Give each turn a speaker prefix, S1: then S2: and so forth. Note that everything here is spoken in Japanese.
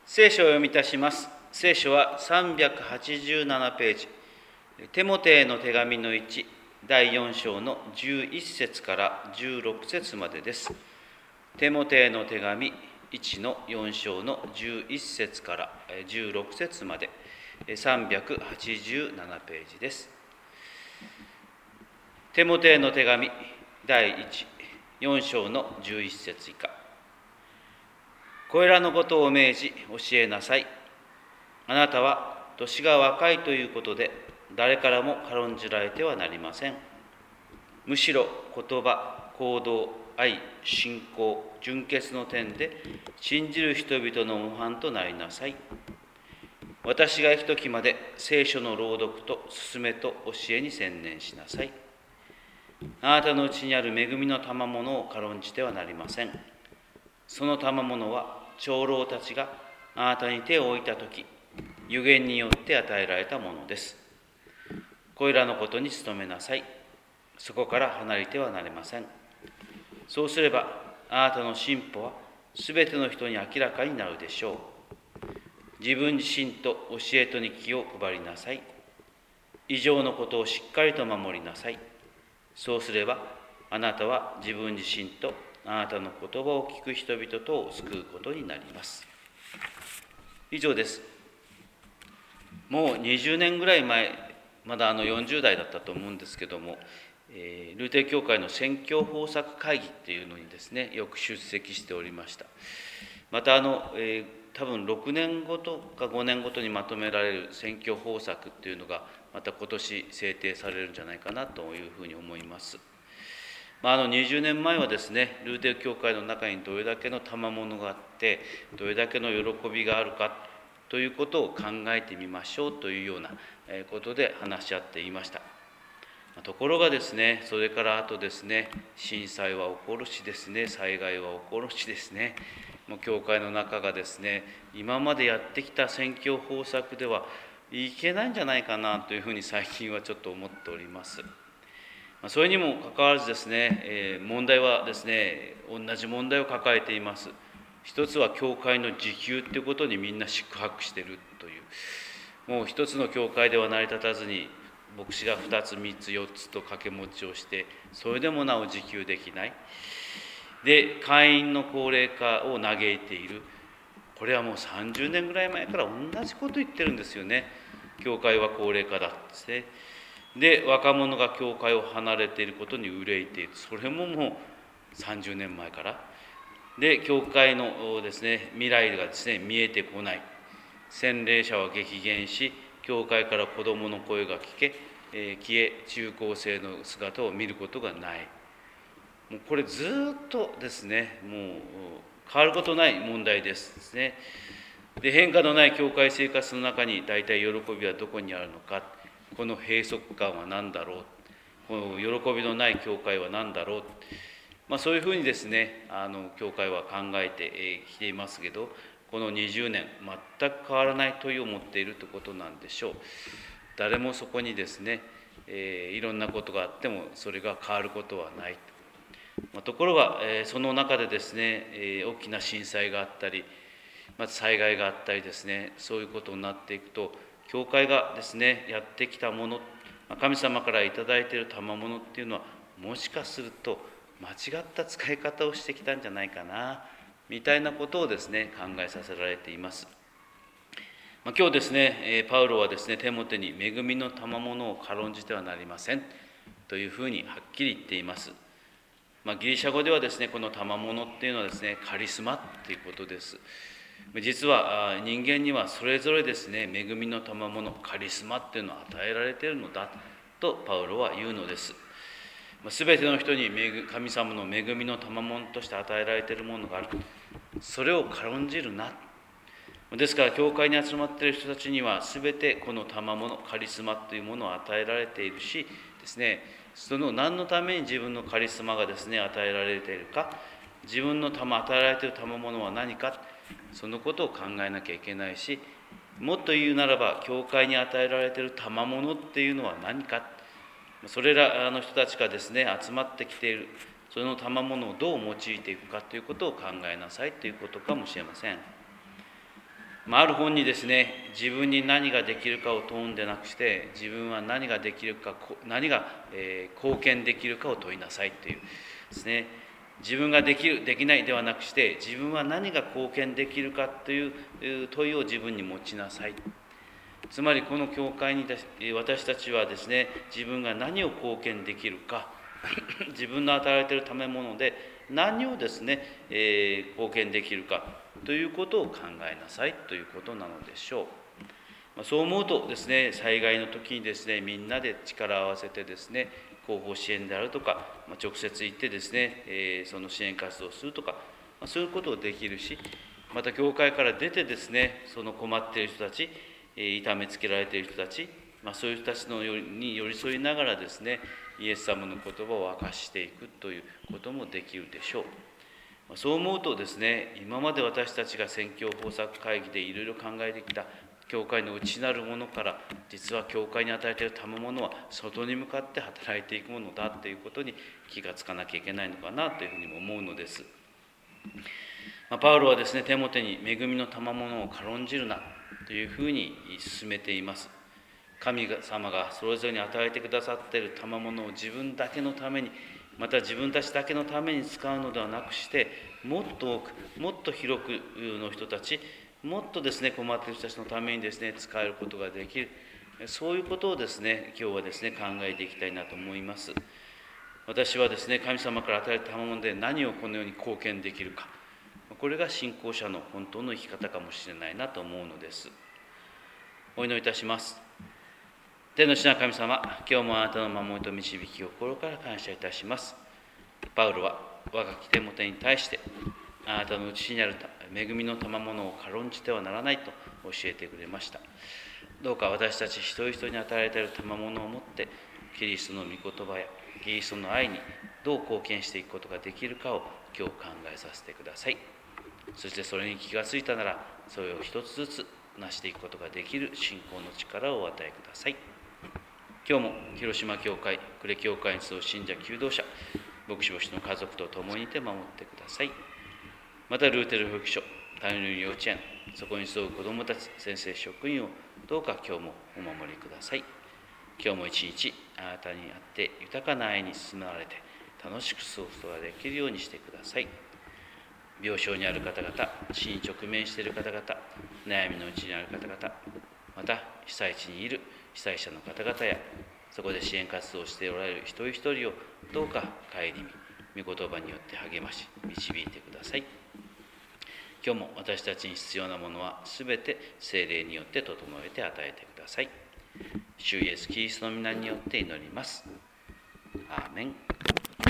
S1: 聖書を読みいたします。聖書は387ページ、テモテへの手紙の1、第4章の11節から16節までです。テモテへの手紙1の4章の11節から16節まで、387ページです。テモテへの手紙第1、4章の11節以下。これらのことを命じ教えなさい。あなたは年が若いということで誰からも軽んじられてはなりません。むしろ言葉、行動、愛、信仰、純潔の点で信じる人々の模範となりなさい。私が行くときまで聖書の朗読と勧めと教えに専念しなさい。あなたのうちにある恵みの賜物を軽んじてはなりません。その賜物は長老たちがあなたに手を置いたとき、預言によって与えられたものです。これらのことに努めなさい。そこから離れてはなれません。そうすれば、あなたの進歩はすべての人に明らかになるでしょう。自分自身と教えとに気を配りなさい。以上のことをしっかりと守りなさい。そうすれば、あなたは自分自身とあなたの言葉を聞く人々とを救うことになります。以上です。もう20年ぐらい前、まだ40代だったと思うんですけども、ルーテル教会の宣教方策会議っていうのにですね、よく出席しておりました。また多分6年ごとか5年ごとにまとめられる宣教方策っていうのがまた今年制定されるんじゃないかなというふうに思います。20年前はですね、ルーテル教会の中にどれだけの賜物があってどれだけの喜びがあるかということを考えてみましょうというようなことで話し合っていました。ところがですね、それからあとですね、震災は起こるしですね、災害は起こるしですね、もう教会の中がですね、今までやってきた宣教方策ではいけないんじゃないかなというふうに最近はちょっと思っております。それにもかかわらずですね、問題はですね、同じ問題を抱えています。一つは教会の自給ということにみんな宿泊しているという、もう一つの教会では成り立たずに、牧師が2つ3つ4つと掛け持ちをして、それでもなお自給できない。で、会員の高齢化を嘆いている。これはもう30年ぐらい前から同じこと言ってるんですよね。教会は高齢化だですね。で、若者が教会を離れていることに憂いている。それももう30年前から。で、教会のですね、未来がですね、見えてこない。洗礼者は激減し、教会から子どもの声が消え、中高生の姿を見ることがない。もうこれずっとですね、もう変わることない問題ですね。で、変化のない教会生活の中に大体喜びはどこにあるのか。この閉塞感は何だろう、この喜びのない教会は何だろう、そういうふうにですね、教会は考えてきていますけど、この20年全く変わらない問いを持っているということなんでしょう。誰もそこにですね、いろんなことがあってもそれが変わることはない。ところがその中でですね、大きな震災があったり、まず災害があったりですね、そういうことになっていくと、教会がですね、やってきたもの、神様からいただいている賜物っていうのは、もしかすると間違った使い方をしてきたんじゃないかな、みたいなことをですね、考えさせられています。今日ですね、パウロはですね、テモテに恵みの賜物を軽んじてはなりませんというふうにはっきり言っています。ギリシャ語ではですね、この賜物っていうのはですね、カリスマっていうことです。実は人間にはそれぞれですね、恵みの賜物、カリスマっていうのは与えられているのだとパウロは言うのです。すべての人に神様の恵みの賜物として与えられているものがある。それを軽んじるな。ですから教会に集まっている人たちにはすべてこの賜物、カリスマというものを与えられているしですね、その何のために自分のカリスマがですね、与えられているか、自分の与えられている賜物は何か、そのことを考えなきゃいけないし、もっと言うならば教会に与えられている賜物っていうのは何か、それらの人たちがですね、集まってきているその賜物をどう用いていくかということを考えなさいということかもしれません。 ある本にですね、自分に何ができるかを問うんでなくして、自分は何ができるか、何が貢献できるかを問いなさいというですね、自分ができる、できないではなくして、自分は何が貢献できるかという問いを自分に持ちなさい。つまりこの教会に私たちはですね、自分が何を貢献できるか、自分の与えられているためもので何をですね、貢献できるかということを考えなさいということなのでしょう。そう思うとですね、災害の時にですね、みんなで力を合わせてですね、後方支援であるとか、直接行ってですね、その支援活動をするとか、そういうことをできるし、また教会から出てですね、その困っている人たち、痛めつけられている人たち、そういう人たちに寄り添いながらですね、イエス様の言葉を明かしていくということもできるでしょう。そう思うとですね、今まで私たちが宣教豊作会議でいろいろ考えてきた教会の内なるものから、実は教会に与えている賜物は外に向かって働いていくものだということに気がつかなきゃいけないのかなというふうにも思うのです。パウロはですね、テモテに恵みの賜物を軽んじるなというふうに進めています。神様がそれぞれに与えてくださっている賜物を自分だけのために、また自分たちだけのために使うのではなくして、もっと多く、もっと広くの人たち、もっとですね、困っている人たちのためにですね、使えることができる、そういうことをですね、今日はですね、考えていきたいなと思います。私はですね、神様から与えた賜物で何をこの世に貢献できるか、これが信仰者の本当の生き方かもしれないなと思うのです。お祈りいたします。天の父なる神様、今日もあなたの守りと導きを心から感謝いたします。パウロは若きテモテに対して、あなたのうちにある恵みの賜物を軽んじてはならないと教えてくれました。どうか私たち一人一人に与えられている賜物を持って、キリストの御言葉やキリストの愛にどう貢献していくことができるかを今日考えさせてください。そしてそれに気がついたなら、それを一つずつ成していくことができる信仰の力をお与えください。今日も広島教会、呉教会に集う信者求道者、牧師の家族と共にいて守ってください。またルーテル保育所、谷の幼稚園、そこに集う子どもたち、先生、職員をどうか今日もお守りください。今日も一日あなたにあって豊かな愛に包まれて楽しく過ごすことができるようにしてください。病床にある方々、死に直面している方々、悩みのうちにある方々、また被災地にいる被災者の方々や、そこで支援活動をしておられる一人一人をどうか顧み、御言葉によって励まし導いてください。今日も私たちに必要なものはすべて聖霊によって整えて与えてください。主イエスキリストの皆によって祈ります。アーメン。